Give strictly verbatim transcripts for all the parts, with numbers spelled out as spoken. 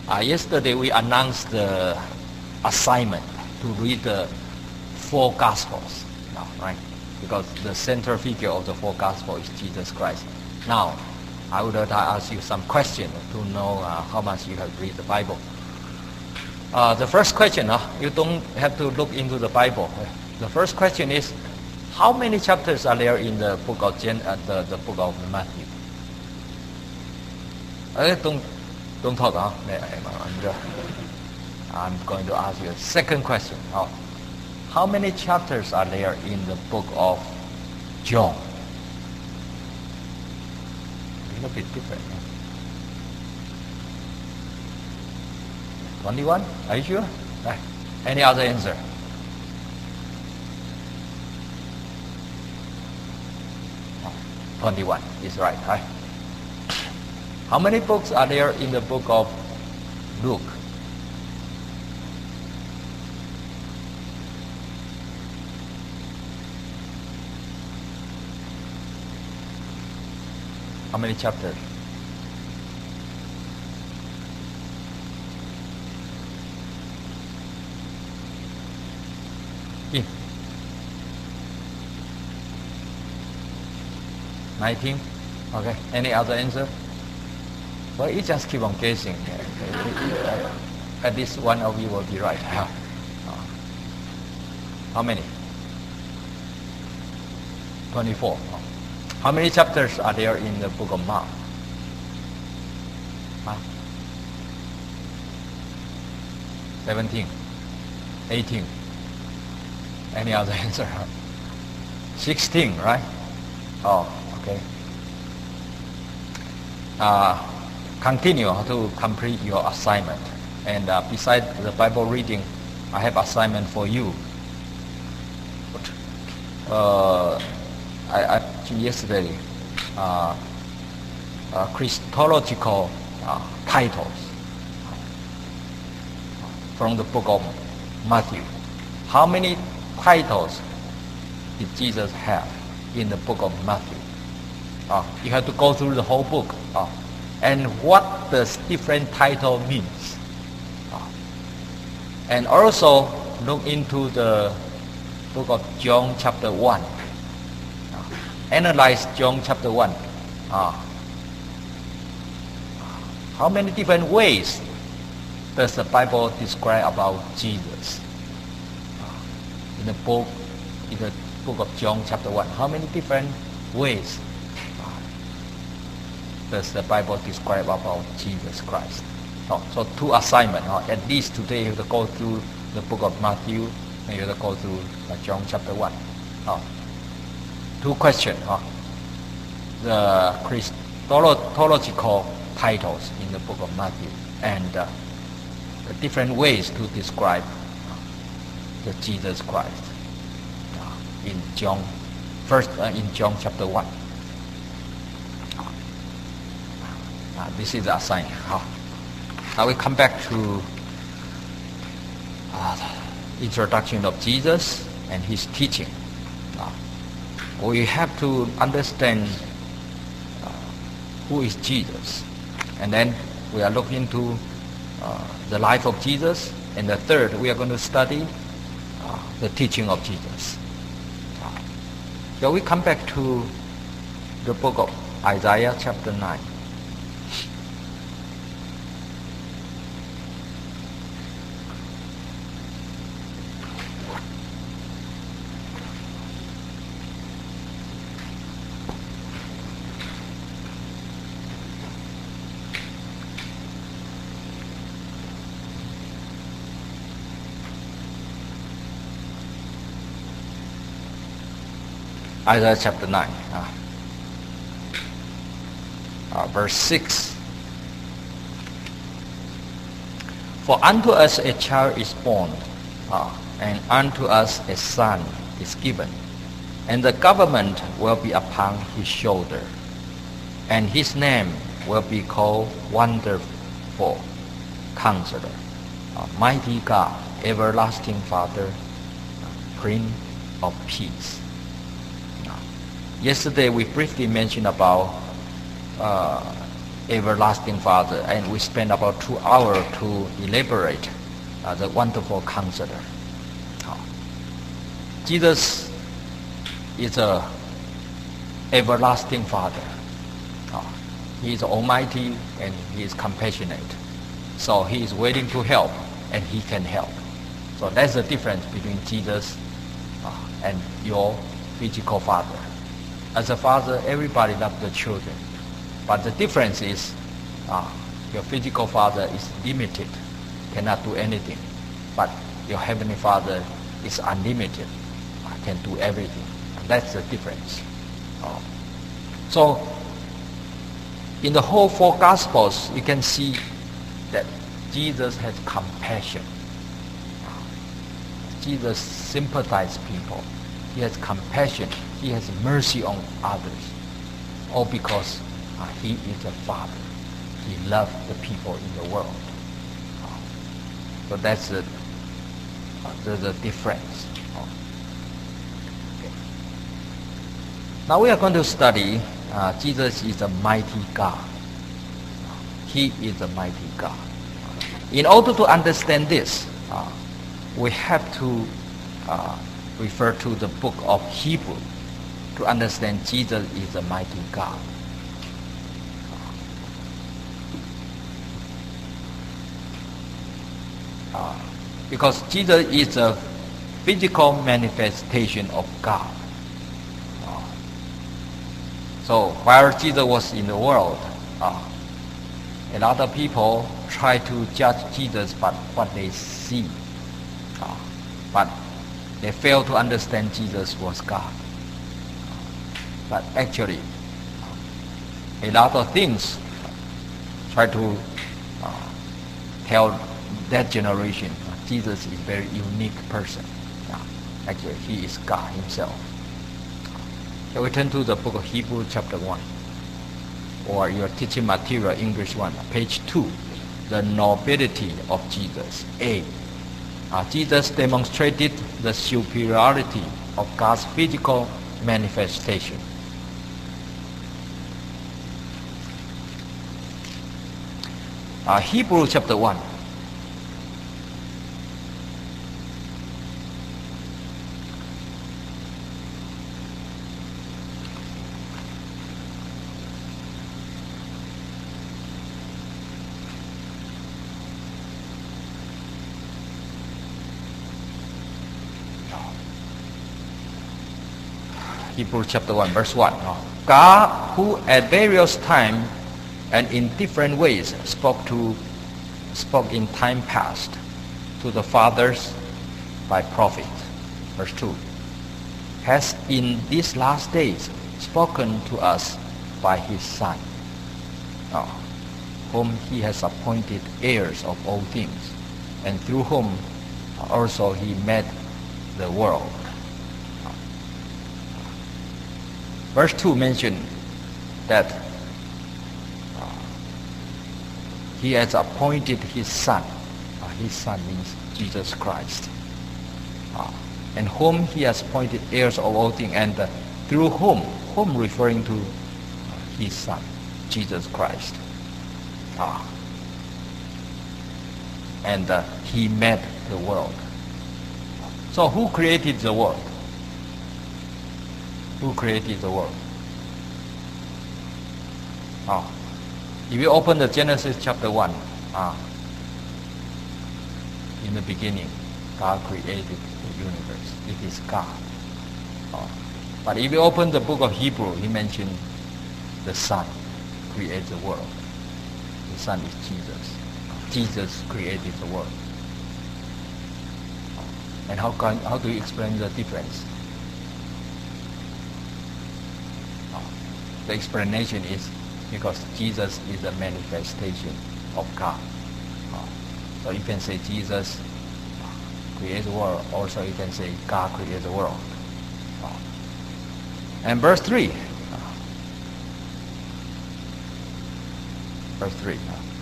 Uh, yesterday we announced the assignment to read the four Gospels, now, right? Because the central figure of the four Gospels is Jesus Christ. Now, I would like to ask you some questions to know uh, how much you have read the Bible. Uh, the first question, uh, you don't have to look into the Bible. The first question is, how many chapters are there in the book of Gen, uh, the, the book of Matthew? Uh, don't don't talk, huh? I'm going to ask you a second question. Uh, how many chapters are there in the book of John? A little bit different. Huh? twenty-one? Are you sure? Right. Any other answer? twenty-one is right, right? How many books are there in the book of Luke? How many chapters? Yeah. nineteen? Okay. Any other answer? Well, you just keep on guessing. At least one of you will be right. How many? twenty-four. How many chapters are there in the book of Mark? Huh? seventeen. eighteen. Any other answer? sixteen, right? Oh, okay. Uh, continue to complete your assignment. And uh, besides the Bible reading, I have assignment for you. Uh, I, I yesterday, uh, uh, Christological uh, titles from the book of Matthew. How many titles did Jesus have in the book of Matthew? Uh, you have to go through the whole book. Uh, and what does different title means? Uh, and also look into the book of John chapter one. Uh, analyze John chapter one. Uh, how many different ways does the Bible describe about Jesus? Uh, in the book, in the book of John chapter one, how many different ways does the Bible describe about Jesus Christ? Oh, so two assignments. Oh, at least today you have to go through the book of Matthew and you have to go through uh, John chapter one. Oh. Two questions. Oh. The Christological titles in the book of Matthew and uh, the different ways to describe uh, the Jesus Christ uh, in John, first uh, in John chapter one. Uh, this is the assignment. Oh. Now we come back to uh, the introduction of Jesus and his teaching. Uh, we have to understand uh, who is Jesus. And then we are looking into uh, the life of Jesus. And the third, we are going to study uh, the teaching of Jesus. Uh, so we come back to the book of Isaiah chapter nine. Isaiah chapter nine, uh, uh, verse six. For unto us a child is born, uh, and unto us a son is given, and the government will be upon his shoulder, and his name will be called Wonderful Counselor, uh, Mighty God, Everlasting Father, uh, Prince of Peace. Yesterday we briefly mentioned about uh, everlasting Father, and we spent about two hours to elaborate uh, the wonderful counselor. Uh, Jesus is a everlasting Father. Uh, he is almighty and he is compassionate. So he is waiting to help and he can help. So that's the difference between Jesus uh, and your physical father. As a father, everybody loves the children. But the difference is uh, your physical father is limited, cannot do anything. But your heavenly Father is unlimited, uh, can do everything. And that's the difference. Uh, so in the whole four Gospels, you can see that Jesus has compassion. Jesus sympathizes people. He has compassion. He has mercy on others. All because uh, he is a father. He loves the people in the world. Uh, so that's the, uh, the, the difference. Uh, okay. Now we are going to study uh, Jesus is a mighty God. He is a mighty God. In order to understand this, uh, we have to uh, refer to the book of Hebrew to understand Jesus is a mighty God. Uh, because Jesus is a physical manifestation of God. Uh, so while Jesus was in the world, uh, a lot of people try to judge Jesus by what they see. Uh, but they fail to understand Jesus was God. Uh, but actually, uh, a lot of things try to uh, tell that generation uh, Jesus is a very unique person. Uh, actually, he is God himself. Shall we turn to the book of Hebrews chapter one? Or your teaching material, English one, page two. The nobility of Jesus. A. Uh, Jesus demonstrated the superiority of God's physical manifestation. Uh, Hebrews chapter one. Hebrews chapter one, verse one. God, who at various times and in different ways spoke to spoke in time past to the fathers by prophet. Verse two. Has in these last days spoken to us by his Son, uh, whom he has appointed heirs of all things, and through whom also he made the world. Verse two mentioned that uh, he has appointed his Son. Uh, his Son means Jesus Christ. Uh, and whom he has appointed heirs of all things, and uh, through whom, whom referring to uh, his Son, Jesus Christ. Uh, and uh, he made the world. So who created the world? Who created the world? Oh. If you open the Genesis chapter one, ah, in the beginning, God created the universe. It is God. Oh. But if you open the book of Hebrew, he mentioned the Son created the world. The Son is Jesus. Jesus created the world. And how can how do you explain the difference? The explanation is because Jesus is a manifestation of God. Uh, so you can say Jesus created the world. Also you can say God created the world. Uh, and verse three. Uh, verse three.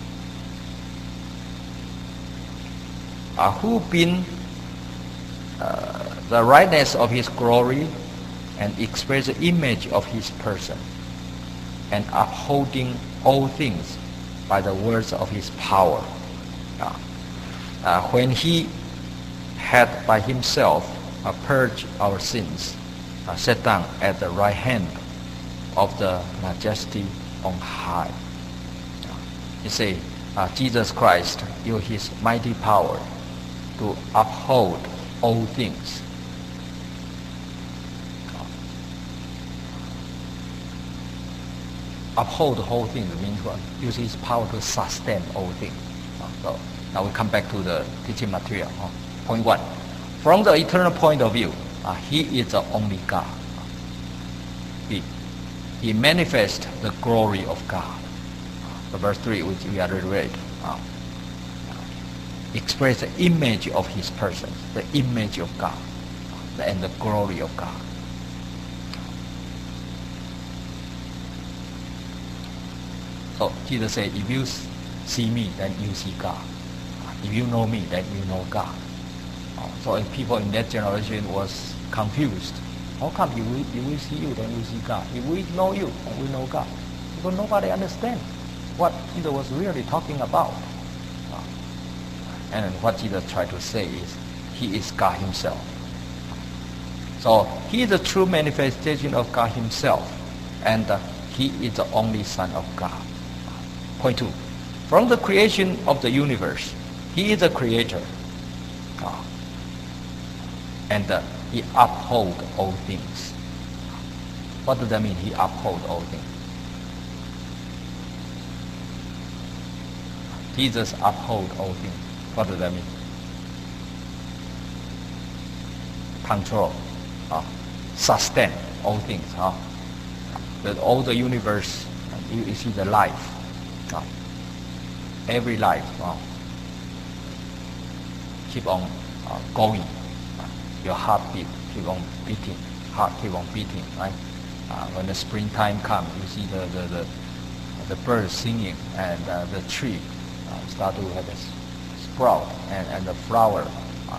Uh, who been uh, the brightness of his glory and express the image of his person, and upholding all things by the words of his power. Uh, uh, when he had by himself uh, purged our sins, uh, sat down at the right hand of the majesty on high. Uh, you say, uh, Jesus Christ used his mighty power to uphold all things. Uphold the whole thing means what? Use his power to sustain all things. Uh, so now we come back to the teaching material. Uh, point one. From the eternal point of view, uh, he is the only God. He, he manifests the glory of God. The verse three, which we already read, uh, express the image of his person, the image of God, and the glory of God. So Jesus said, if you see me, then you see God. If you know me, then you know God. So if people in that generation was confused, how come if we, if we see you, then we see God? If we know you, then we know God. Because nobody understands what Jesus was really talking about. And what Jesus tried to say is, he is God himself. So he is the true manifestation of God himself, and uh, he is the only Son of God. Point two. From the creation of the universe, he is the creator. Uh, and uh, he upholds all things. What does that mean, he upholds all things? Jesus upholds all things. What does that mean? Control, uh, sustain all things. Uh, that all the universe, uh, you, you see the life, uh, every life, uh, keep on uh, going. Uh, your heartbeat keep on beating, heart keep on beating, right? Uh, when the springtime comes, you see the the the, the birds singing, and uh, the tree uh, start to have a sprout, and, and the flower. Uh,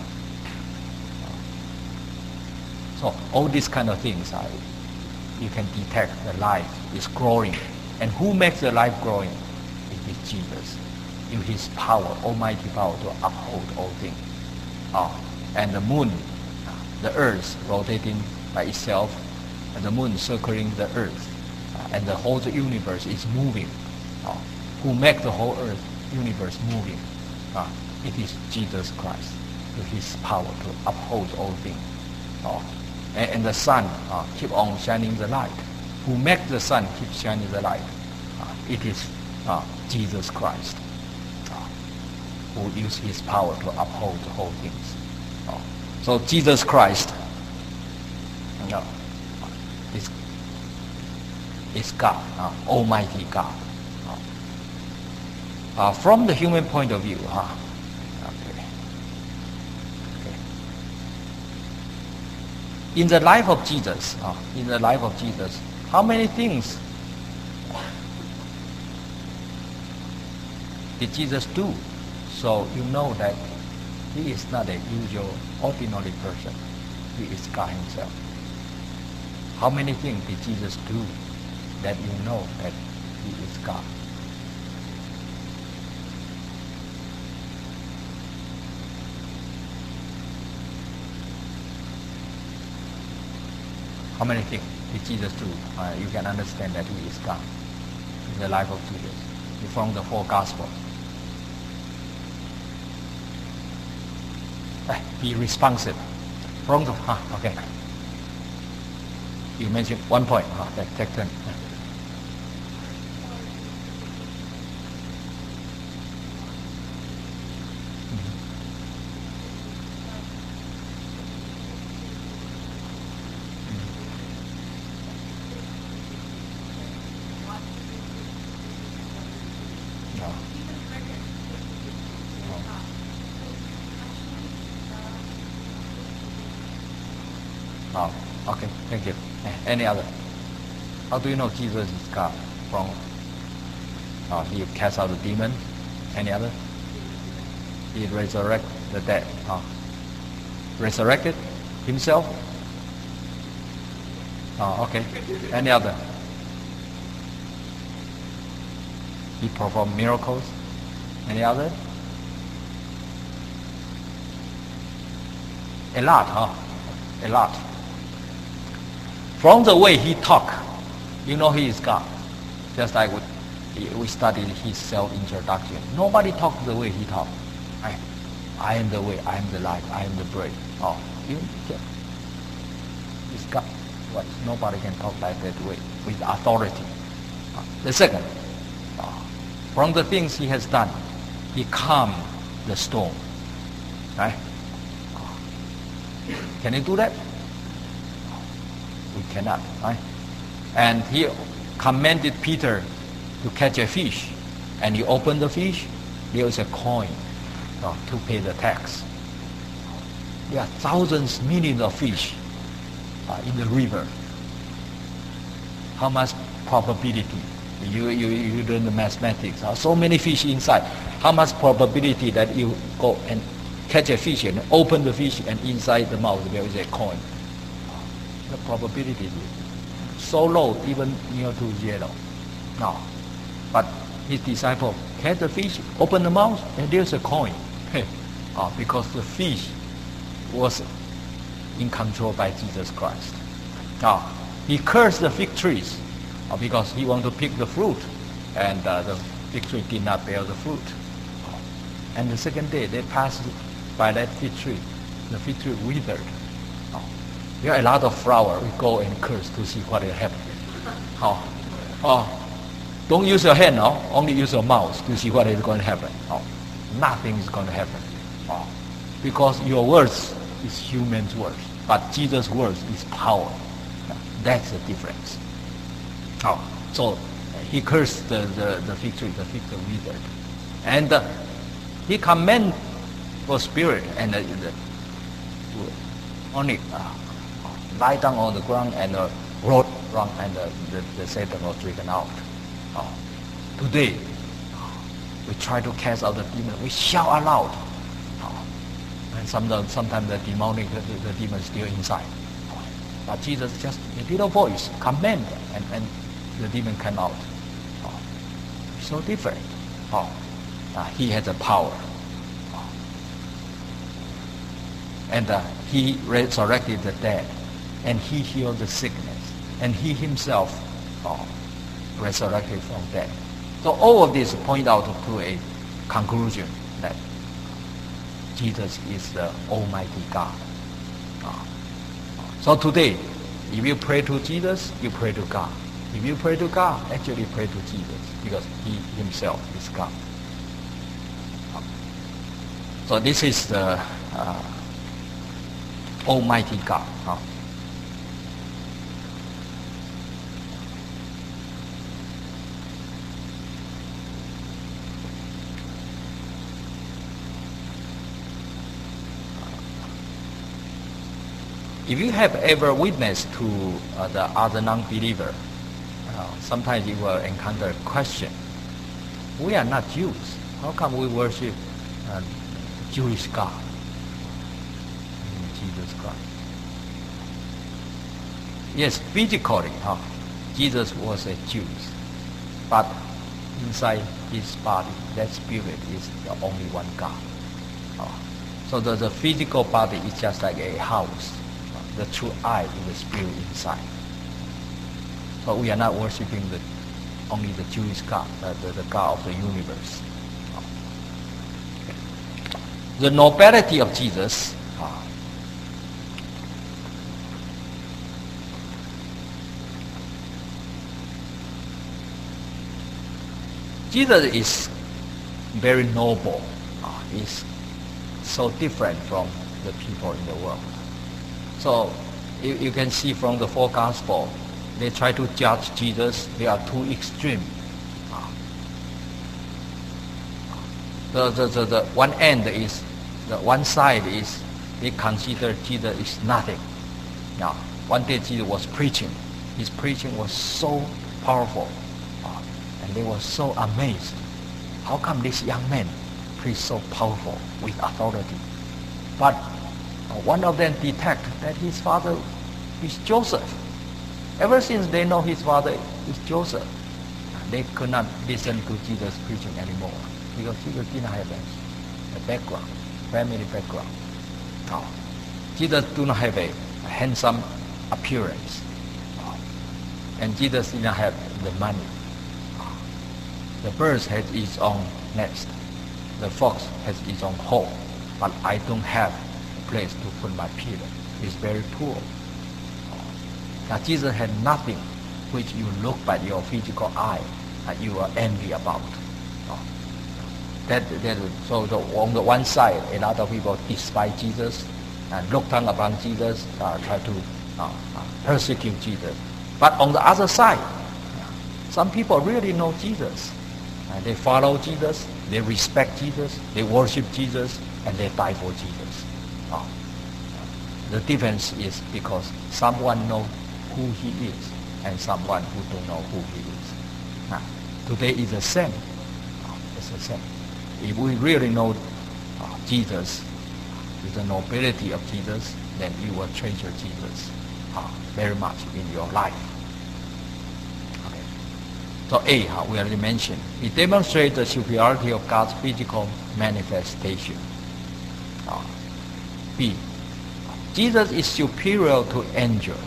so all these kind of things, uh, you can detect the life is growing. And who makes the life growing? It is Jesus. In his power, almighty power to uphold all things. Uh, and the moon, the earth rotating by itself, and the moon circling the earth, uh, and the whole universe is moving. Uh, who make the whole earth universe moving? Uh, it is Jesus Christ, with his power to uphold all things. Uh, and, and the sun uh, keep on shining the light. Who make the sun keep shining the light? Uh, it is uh, Jesus Christ, uh, who use his power to uphold the whole things. Uh, so Jesus Christ uh, is, is God, uh, Almighty God. Uh, uh, from the human point of view, huh? Okay. Okay. In the life of Jesus, uh, in the life of Jesus, how many things did Jesus do? So you know that he is not a usual, ordinary person. He is God himself. How many things did Jesus do that you know that he is God? How many things did Jesus do? Uh, you can understand that he is God in the life of Jesus. From the four Gospels. Uh, be responsive. From the, ah, okay. You mentioned one point. Ah, take, take turn. Oh, okay, thank you. Any other? How do you know Jesus is God? From uh, he cast out the demon. Any other? He resurrected the dead. Uh, resurrected himself? Oh, okay. Any other? He performed miracles. Any other? A lot, huh? A lot. From the way he talk, you know he is God. Just like we, we studied his self-introduction. Nobody talks the way he talk. I, I am the way, I am the life, I am the bread. Oh, you can. He's God. What? Nobody can talk like that way with authority. The second, from the things he has done, he calmed the storm. Right? Can he do that? We cannot. Right? And he commanded Peter to catch a fish, and he opened the fish. There is a coin uh, to pay the tax. There are thousands, millions of fish uh, in the river. How much probability? You, you, you do the mathematics. Uh, so many fish inside. How much probability that you go and catch a fish and open the fish and inside the mouth there is a coin? The probability is so low, even near to zero. No. But his disciple catch the fish, open the mouth, and there's a coin. uh, because the fish was in control by Jesus Christ. Now, he cursed the fig trees uh, because he wanted to pick the fruit, and uh, the fig tree did not bear the fruit. And the second day, they passed by that fig tree. The fig tree withered. Uh, there are a lot of flowers. We go and curse to see what will happen. Oh, oh, don't use your hand, no? Only use your mouth to see what is going to happen. Oh, nothing is going to happen. Oh, because your words is human's words, but Jesus' words is power. That's the difference. Oh, so he cursed the, the, the fig tree, the fig tree withered. And uh, he commanded for spirit and uh, the, only uh, lie down on the ground and uh, wrote wrong, and uh, the, the Satan was driven out. Oh, today, we try to cast out the demon. We shout aloud. Oh, and sometimes, sometimes the demonic, the, the demon is still inside. But Jesus just a little voice, command, and, and the demon came out. Oh, so different. Oh, uh, he has the power. Oh. And uh, he resurrected the dead, and he healed the sickness, and he himself oh, resurrected from death. So all of this point out to a conclusion that Jesus is the Almighty God. Oh. So today, if you pray to Jesus, you pray to God. If you pray to God, actually pray to Jesus, because he himself is God. So this is the uh, Almighty God. Huh? If you have ever witnessed to uh, the other non-believer, uh, sometimes you will encounter a question. We are not Jews. How come we worship uh, Jewish God? Jesus Christ. Yes, physically, huh, Jesus was a Jew. But inside his body, that spirit is the only one God. Uh, so the, the physical body is just like a house. The true I is the spirit inside. So we are not worshiping the, only the Jewish God, uh, the, the God of the universe. The nobility of Jesus uh, Jesus is very noble. Uh, he's so different from the people in the world. So you, you can see from the four Gospels, they try to judge Jesus. They are too extreme. The, the, the, the one end is, the one side is, they consider Jesus is nothing. Now, one day Jesus was preaching. His preaching was so powerful. Uh, and they were so amazed. How come this young man preached so powerful with authority? But one of them detect that his father is Joseph. Ever since they know his father is Joseph, they could not listen to Jesus preaching anymore because Jesus didn't have a, a background, family background. No. Jesus do not have a, a handsome appearance. No. And Jesus did not have the money. No. The bird has its own nest. The fox has its own hole. But I don't have a place to put my pillar. It's very poor. No. Now Jesus had nothing which you look by your physical eye and you are envy about. No. That, that, so the, on the one side, a lot of people despise Jesus and look down upon Jesus, uh, try to uh, uh, persecute Jesus. But on the other side, some people really know Jesus. And they follow Jesus, they respect Jesus, they worship Jesus, and they die for Jesus. Uh, the difference is because someone knows who he is and someone who don't know who he is. Uh, today is the same. Uh, it's the same. If we really know uh, Jesus, the nobility of Jesus, then you will treasure Jesus uh, very much in your life. Okay. So A, uh, we already mentioned, it demonstrates the superiority of God's physical manifestation. Uh, B, Jesus is superior to angel.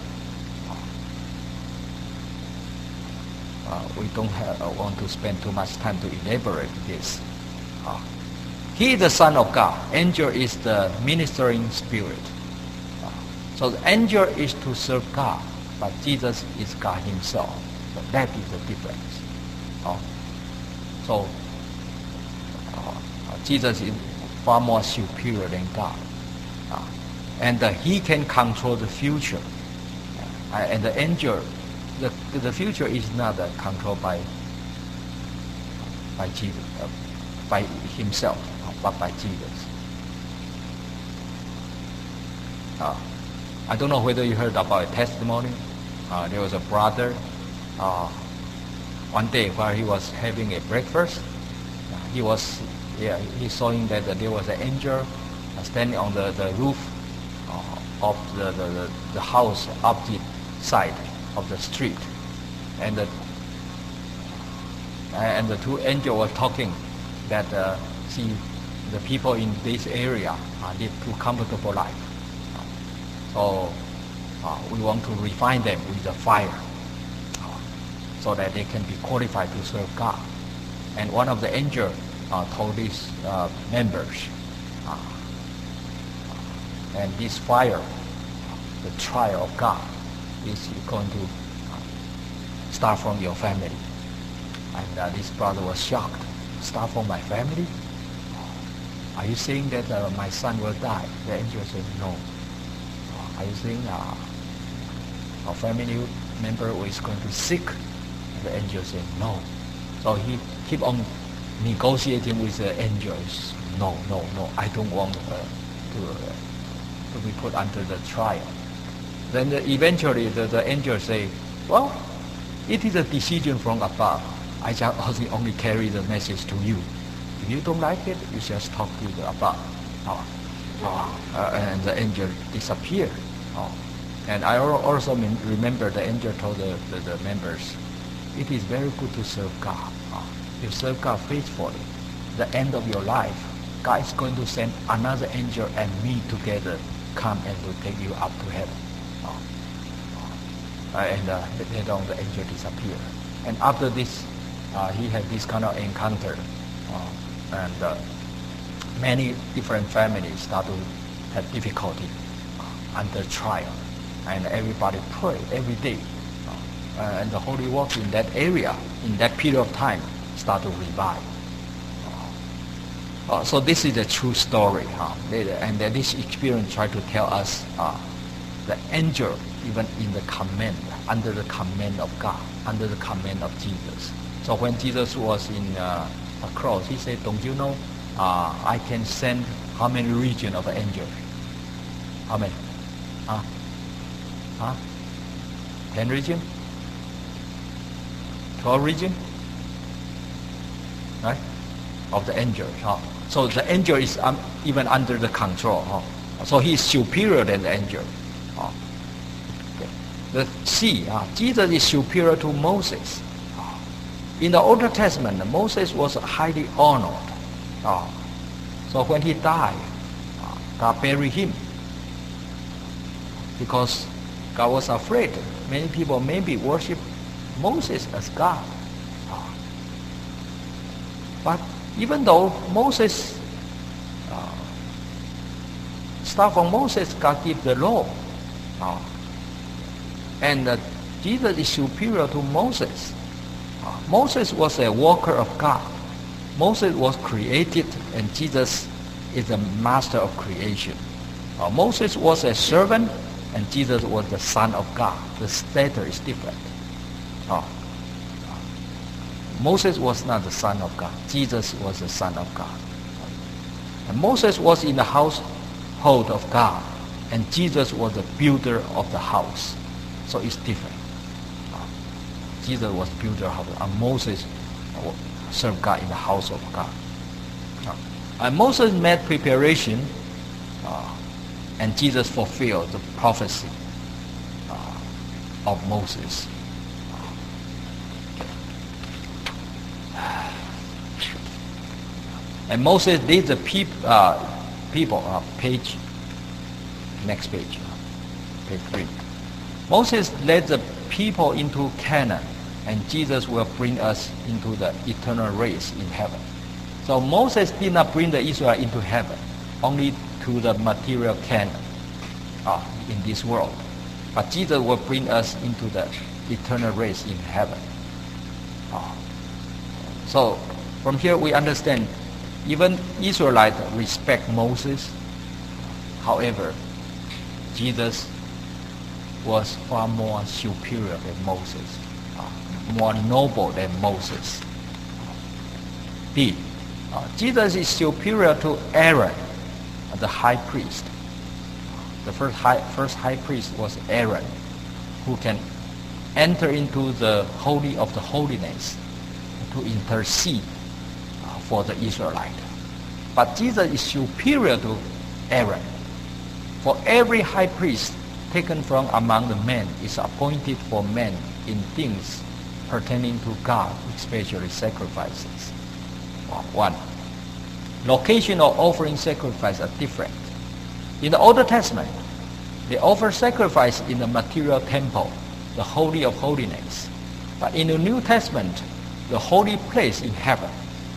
Uh, we don't have, uh, want to spend too much time to elaborate this. Uh, he is the Son of God. Angel is the ministering spirit. Uh, so the angel is to serve God, but Jesus is God himself. So that is the difference. Uh, so uh, Jesus is far more superior than God. Uh, and uh, he can control the future. Uh, and the angel, the, the future is not uh, controlled by, by Jesus. Uh, by himself, but by Jesus. Uh, I don't know whether you heard about a testimony. Uh, there was a brother, uh, one day while he was having a breakfast, uh, he was, yeah, he saw that uh, there was an angel uh, standing on the, the roof uh, of the, the, the, the house opposite side of the street. And the, and the two angels were talking that uh, see the people in this area uh, live too comfortable life. Uh, so uh, we want to refine them with the fire uh, so that they can be qualified to serve God. And one of the angels uh, told these uh, members, uh, and this fire, the trial of God, is going to uh, start from your family. And uh, this brother was shocked. Start from my family? Are you saying that uh, my son will die? The angel said, no. Are you saying uh, a family member is going to be sick? The angel said, no. So he keep on negotiating with the angels. No, no, no, I don't want uh, to, uh, to be put under the trial. Then the, eventually the, the angel say, well, it is a decision from above. I just only carry the message to you. If you don't like it, you just talk to the above. Oh. Oh. Uh, and the angel disappeared. Oh. And I also remember the angel told the, the, the members, it is very good to serve God. Oh. You serve God faithfully. The end of your life, God is going to send another angel and me together come and to take you up to heaven. Oh. Uh, and uh, later on the angel disappeared. And after this, Uh, he had this kind of encounter, uh, and uh, many different families start to have difficulty uh, under trial, and everybody pray every day, uh, and the holy work in that area, in that period of time, start to revive. Uh, uh, so this is a true story, huh? And uh, this experience try to tell us uh, the angel, even in the command, under the command of God, under the command of Jesus. So when Jesus was in uh, a cross, he said, don't you know, uh, I can send how many legions of angels? How many? Huh? Huh? Ten legions? Twelve legions? Right? Of the angels. Huh? So the angel is um, even under the control. Huh? So he is superior than the angel. Huh? Okay. The C, uh, Jesus is superior to Moses. In the Old Testament, Moses was highly honored. Uh, so when he died, uh, God buried him because God was afraid. Many people maybe worship Moses as God. Uh, but even though Moses, uh, start from Moses, God gave the law. Uh, and uh, Jesus is superior to Moses. Uh, Moses was a worker of God. Moses was created, and Jesus is the master of creation. Uh, Moses was a servant, and Jesus was the Son of God. The status is different. Uh, Moses was not the Son of God. Jesus was the Son of God. And Moses was in the household of God, and Jesus was the builder of the house. So it's different. Uh, Jesus was builder of the house, and Moses served God in the house of God. Uh, and Moses made preparation, uh, and Jesus fulfilled the prophecy uh, of Moses. And Moses led the peop, uh, people, uh, page, next page, uh, page three. Moses led the people into Canaan, and Jesus will bring us into the eternal race in heaven. So Moses did not bring the Israel into heaven, only to the material Canaan uh, in this world. But Jesus will bring us into the eternal race in heaven. Uh, so from here we understand even Israelites respect Moses. However, Jesus was far more superior than Moses, uh, more noble than Moses. D. Uh, Jesus is superior to Aaron, uh, the high priest. The first high, first high priest was Aaron, who can enter into the Holy of the Holiness to intercede uh, for the Israelite. But Jesus is superior to Aaron. For every high priest taken from among the men is appointed for men in things pertaining to God, especially sacrifices. One, location of offering sacrifice are different. In the Old Testament, they offer sacrifice in the material temple, the Holy of Holiness. But in the New Testament, the holy place in heaven.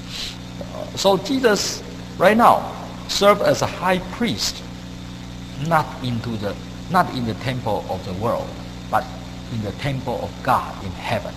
So Jesus, right now, serves as a high priest, not into the not in the temple of the world, but in the temple of God in heaven.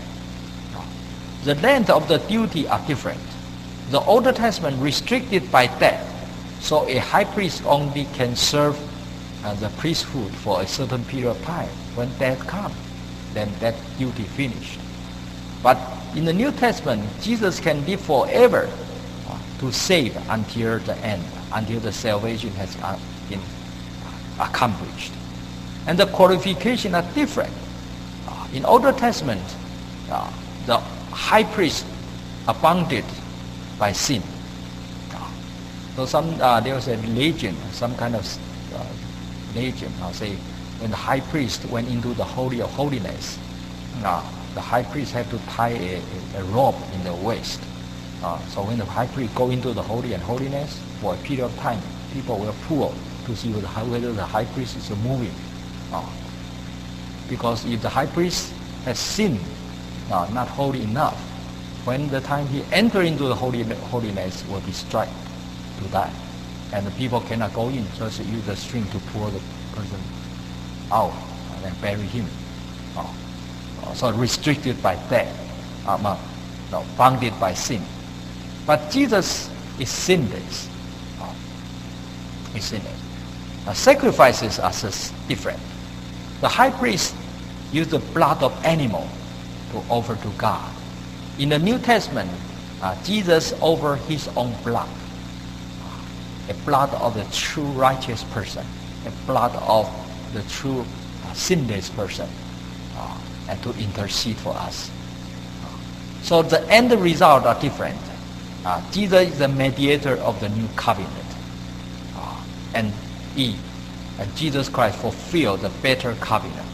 The length of the duty are different. The Old Testament restricted by death, so a high priest only can serve uh, the priesthood for a certain period of time. When death comes, then that duty finished. But in the New Testament, Jesus can live forever uh, to save until the end, until the salvation has uh, been accomplished. And the qualifications are different. Uh, in Old Testament, uh, the high priest abounded by sin. Uh, so some uh, there was a legend, some kind of uh, legend. I'll say when the high priest went into the Holy of Holiness, uh, the high priest had to tie a, a, a rope in the waist. Uh, so when the high priest go into the Holy and Holiness, for a period of time, people will pull to see whether the high priest is moving. Uh, because if the high priest has sinned, uh, not holy enough, when the time he enter into the holy, holiness will be struck to die. And the people cannot go in, just use the string to pull the person out and then bury him. Uh, uh, so restricted by death, um, uh, no, bounded by sin. But Jesus is sinless. Uh, is sinless. Uh, sacrifices are different. The high priest used the blood of animal to offer to God. In the New Testament, uh, Jesus offered his own blood, uh, a blood of the true righteous person, a blood of the true uh, sinless person, uh, and to intercede for us. Uh, so the end result are different. Uh, Jesus is the mediator of the new covenant, uh, and he, and Jesus Christ fulfilled the better covenant.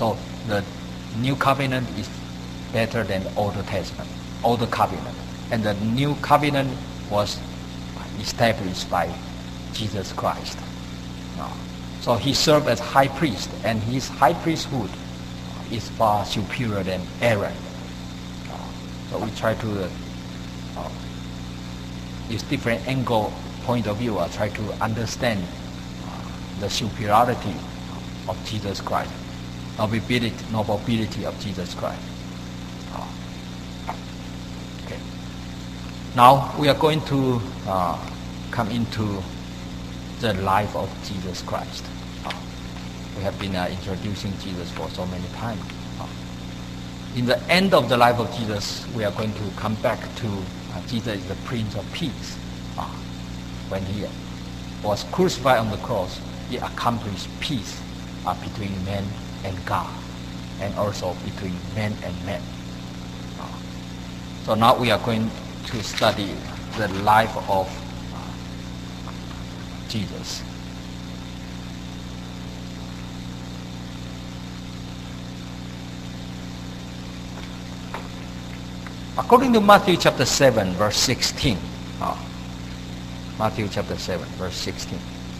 So the New Covenant is better than the Old Testament, Old Covenant. And the New Covenant was established by Jesus Christ. So he served as high priest, and his high priesthood is far superior than Aaron. So we try to uh, use different angle, point of view, uh, try to understand uh, the superiority of Jesus Christ, nobility, nobility of Jesus Christ. Uh, okay. Now we are going to uh, come into the life of Jesus Christ. Uh, we have been uh, introducing Jesus for so many times. Uh, in the end of the life of Jesus, we are going to come back to uh, Jesus is the Prince of Peace. Uh, when he was crucified on the cross, he accomplished peace uh, between man and God, and also between man and man. Uh, so now we are going to study the life of Jesus. According to Matthew chapter seven, verse sixteen. Uh, Matthew chapter seven, verse sixteen.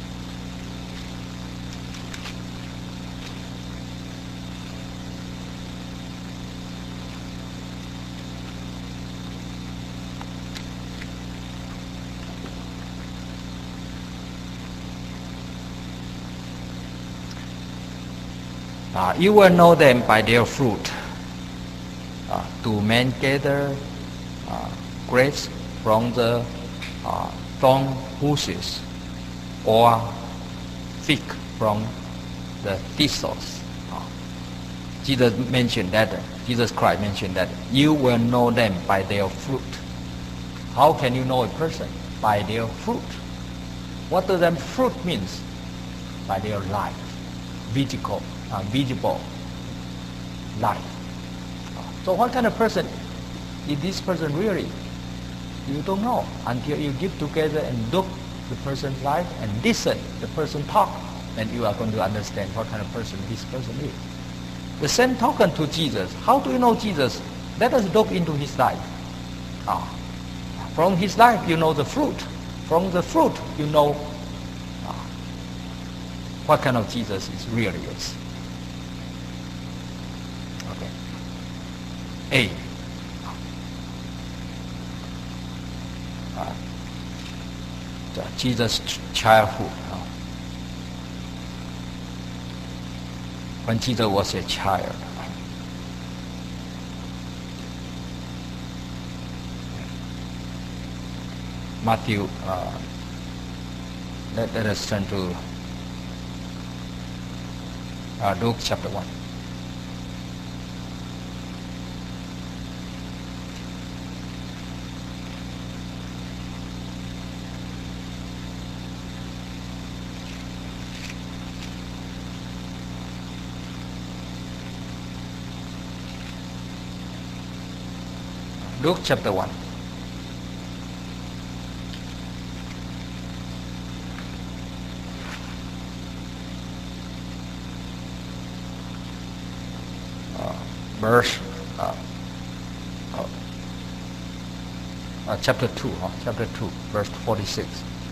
Uh, you will know them by their fruit. Uh, do men gather uh, grapes from the uh, thorn bushes, or fig from the thistles? Uh, Jesus mentioned that. Jesus Christ mentioned that you will know them by their fruit. How can you know a person? By their fruit. What does that fruit means? By their life, visible. Uh, visible life. So what kind of person is this person really? You don't know until you get together and look the person's life and listen the person talk, and you are going to understand what kind of person this person is. The same token to Jesus. How do you know Jesus? Let us look into his life. Ah, from his life you know the fruit. From the fruit you know ah, what kind of Jesus is really is. A. Uh, Jesus' childhood. Uh, when Jesus was a child. Matthew, uh, let, let us turn to uh, Luke chapter one. Luke chapter one. Uh, verse, uh, uh, uh, chapter two, huh? chapter two, verse forty-six.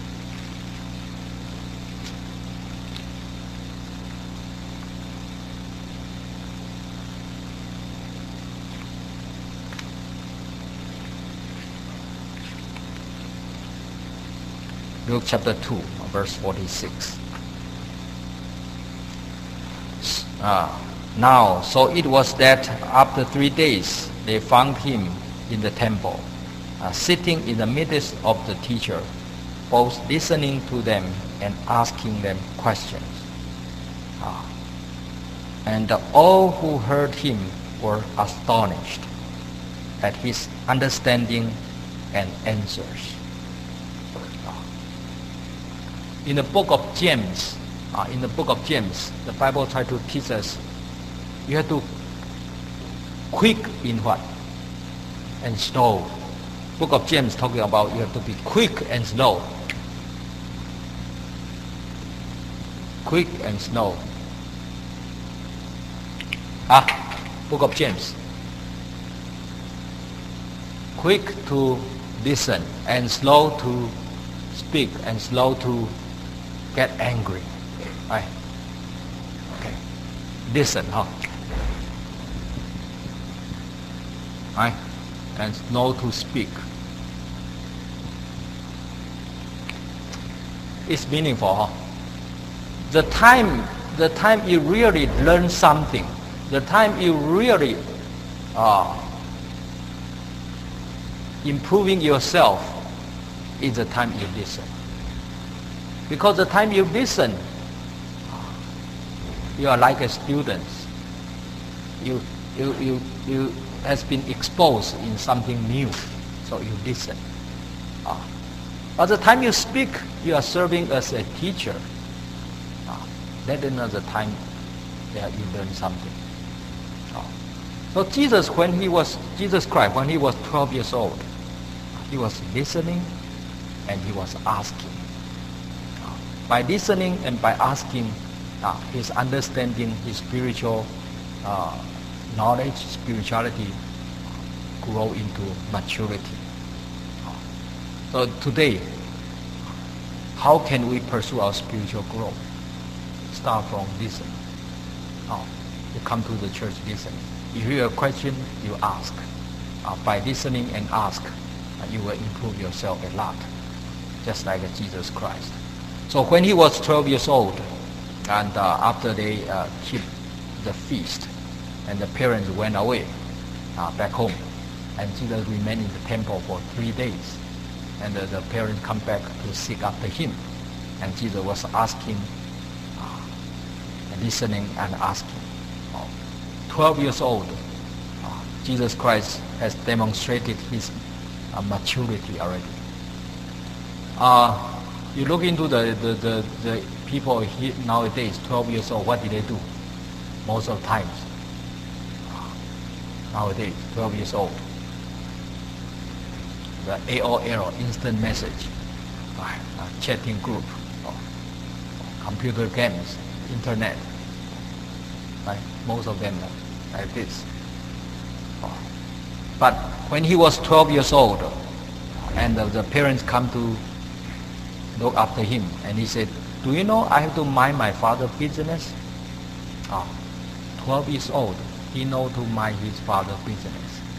Luke chapter two, verse forty-six. Uh, now, so it was that after three days they found him in the temple, uh, sitting in the midst of the teacher, both listening to them and asking them questions. Uh, and all who heard him were astonished at his understanding and answers. In the book of James, uh, in the book of James, the Bible tries to teach us you have to quick in what? And slow. Book of James talking about you have to be quick and slow. Quick and slow. Ah, Book of James. Quick to listen and slow to speak and slow to get angry. Right? Okay. Listen, huh? Right? And slow to speak. It's meaningful, huh? The time, the time you really learn something, the time you really uh, improving yourself is the time you listen. Because the time you listen, you are like a student. You, you, you, you has been exposed in something new, so you listen. Uh, By the time you speak, you are serving as a teacher. Uh, that is not the time that you learn something. Uh, so Jesus, when he was Jesus Christ, when he was twelve years old, he was listening and he was asking. Uh, by listening and by asking, uh, his understanding, his spiritual uh, knowledge, spirituality grow into maturity. So today, how can we pursue our spiritual growth? Start from listening. Oh, you come to the church listening. If you have a question, you ask. Uh, by listening and ask, uh, you will improve yourself a lot, just like Jesus Christ. So when he was twelve years old, and uh, after they uh, keep the feast, and the parents went away uh, back home, and Jesus remained in the temple for three days. And uh, the parents come back to seek after him. And Jesus was asking, uh, listening and asking. Uh, twelve years old, uh, Jesus Christ has demonstrated his uh, maturity already. Uh, you look into the, the, the, the people here nowadays, twelve years old, what do they do? Most of the times. Uh, nowadays, twelve years old. The A O L, instant message, uh, chatting group, uh, computer games, internet. Right? Most of them are like this. Uh, but when he was twelve years old, and uh, the parents come to look after him, and he said, "Do you know I have to mind my father's business?" Uh, twelve years old, he know to mind his father's business.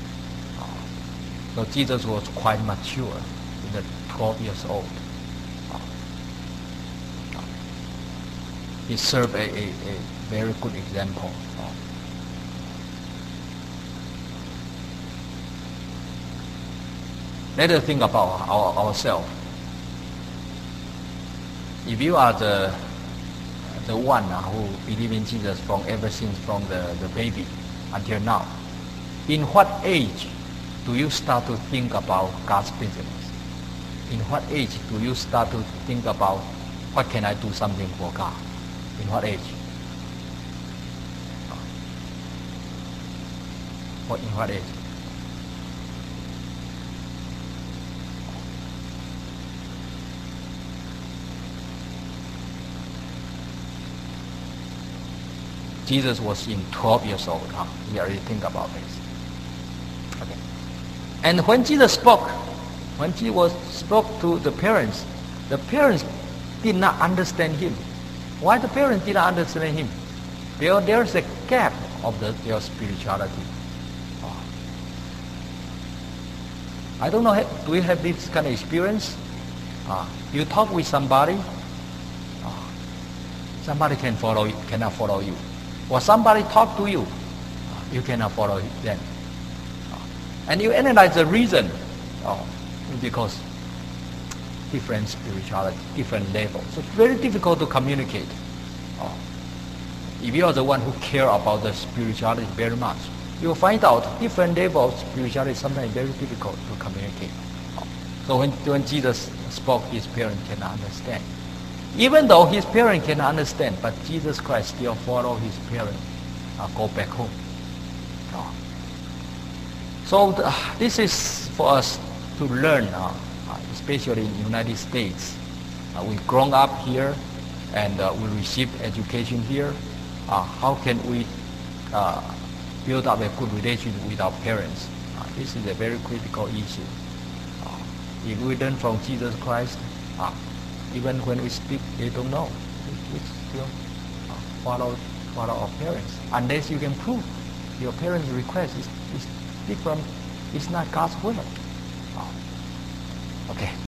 So Jesus was quite mature in the twelve years old. He served a, a, a very good example. Let us think about our, ourselves. If you are the the one uh, who believe in Jesus from ever since from the, the baby until now, in what age do you start to think about God's business? In what age do you start to think about what can I do something for God? In what age? What in what age? Jesus was in twelve years old. Huh? He already think about this. Okay. And when Jesus spoke, when he was spoke to the parents, the parents did not understand him. Why the parents did not understand him? Because there's a gap of the, their spirituality. Oh. I don't know, do you have this kind of experience? Uh, you talk with somebody, uh, somebody can follow you, cannot follow you. Or somebody talk to you, uh, you cannot follow them. And you analyze the reason, oh, because different spirituality, different levels. So it's very difficult to communicate. Oh. If you are the one who care about the spirituality very much, you will find out different levels of spirituality is sometimes very difficult to communicate. Oh. So when, when Jesus spoke, his parents cannot understand. Even though his parents cannot understand, but Jesus Christ still follow his parents, uh, go back home. Oh. So the, this is for us to learn, uh, especially in the United States. Uh, we've grown up here and uh, we receive education here. Uh, how can we uh, build up a good relationship with our parents. Uh, this is a very critical issue. Uh, if we learn from Jesus Christ, uh, even when we speak, they don't know. We, we still uh, follow, follow our parents. Unless you can prove your parents' request is, is different, it's not God's will. Uh, okay.